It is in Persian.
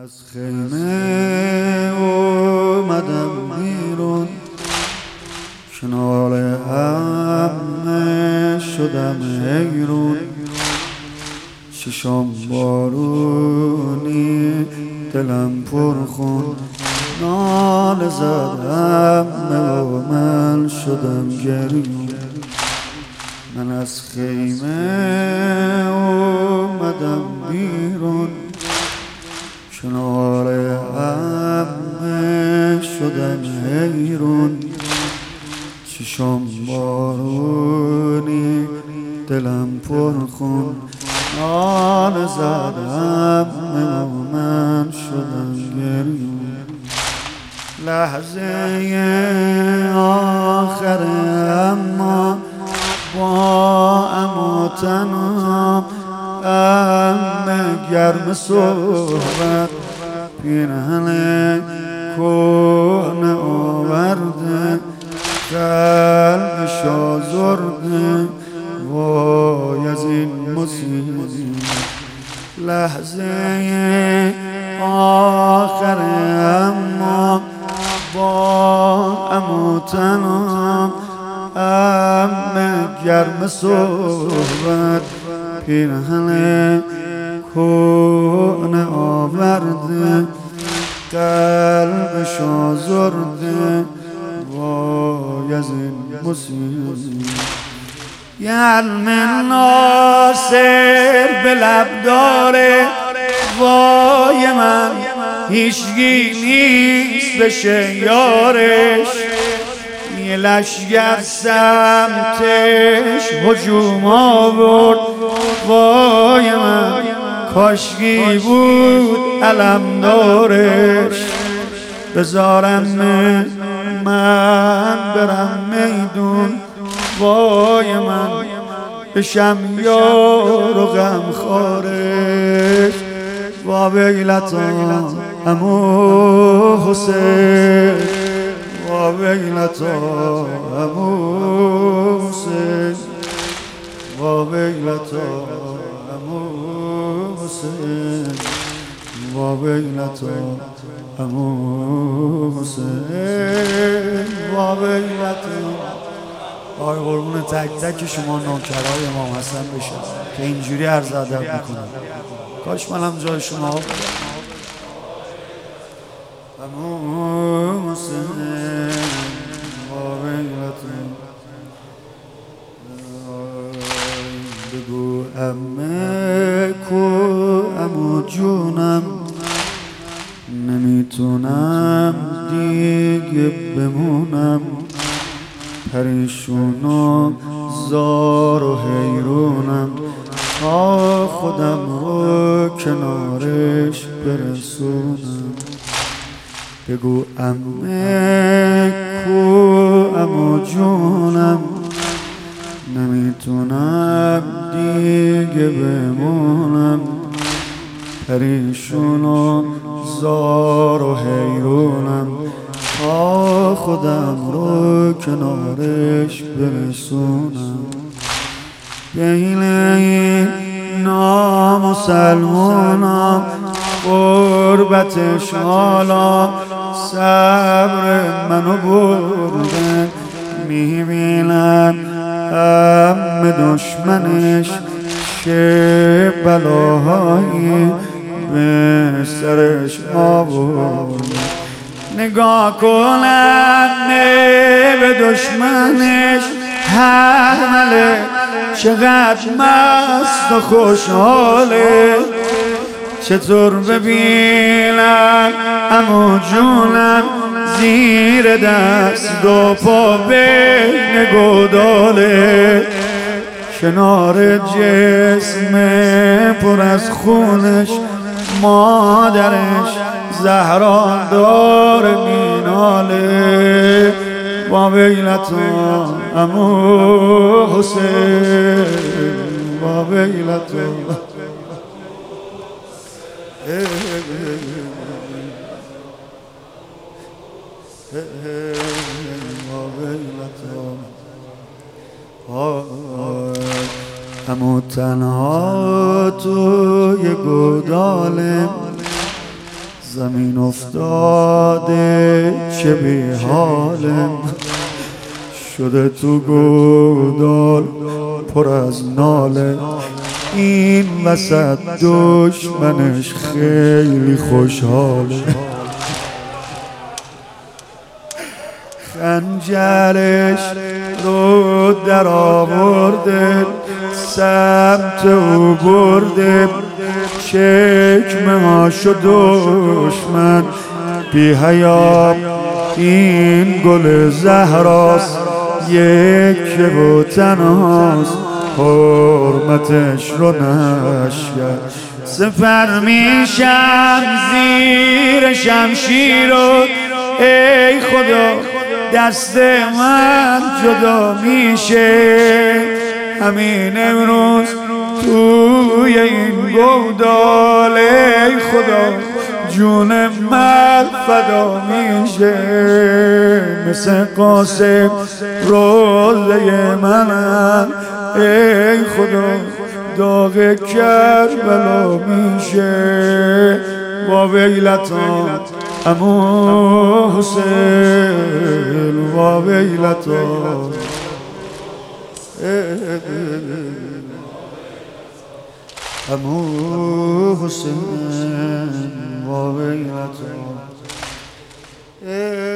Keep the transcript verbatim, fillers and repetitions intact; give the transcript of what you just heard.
از خیمه اومدم بیرون، کنار همه شدم حیرون. چشام بارونی دلم پرخون، ناله زدم و من شدم گریون. من از خیمه اومدم بیرون، کنار همه شدم حیرون. چشام بارونی دلم پرخون، ناله زدم و من شدم گریون. لحظه آخر اما با اما تنها، همه گرم صحبت پیرهن کهنه آورده، قلبش آزرده وای از این مصیبت. لحظه آخر اما با اما تنها، همه گرم صحبت پیرهن کهنه آورده، قلبش آزرده وای از این مصیبت. یه علم ناصر به لب داره، وای من هیچگی نیست بشه یارش. یه لشگر سمتش هجوم آورد، وای من کاشکی بود علمدارش. بذارن من برم میدون، وای من بشم یار و غمخوارش. وا ویلتا عمو حسین، وا ویلتا عمو حسین، وا ویلتا عمو حسین، وا ویلتا عمو حسین، وا ویلتا. آی قربون تک تک شما نوکرای امام حسن بشم که اینجوری عرض ادب میکنم. کاش منم جای شما بودم. عمو حسین وا ویلتا، بگو عمه کو عمو جونم، نمیتونم دیگه بمونم. پریشون و زار و حیرونم، تا خودم رو کنارش برسونم. بگو عمه کو عمو جونم، نمیتونم دیگه بمونم. پریشون و زار و حیرونم، تا خودم رو کنارش برسونم. بین این نامسلمونم غربتش حالا صبر منو برده. میبینم هم دشمنش چه بلاهایی به سرش آورده. نگاه کنم به دشمنش حمله، چقدر مست و خوشحاله. چطور ببینم عمو جونم زیر دست و پا بین گوداله، کنار جسم پر از خونش مادرش زهران داره میناله. وا ویلتا عمو حسین، وا ویلتا. عمو تنها توی گودالم، زمین افتاده چه بی حالم شده تو گودال پر از ناله این وسط دشمنش خیلی خوشحاله خنجرش رو در آورده سمت او برده چکمه ها شد دشمن بی حیا این گل زهراست یک و تنهاست حرمتش رو نشکر سپر میشم زیر شمشیرت ای خدا دست من جدا میشه همین امروز توی این گودال ای خدا جون من فدا میشه مثل قاسم روزه منم ای خدا داغ کربلا میشه با ویلتا امو حسین با ویلتا امو حسین با ویلتا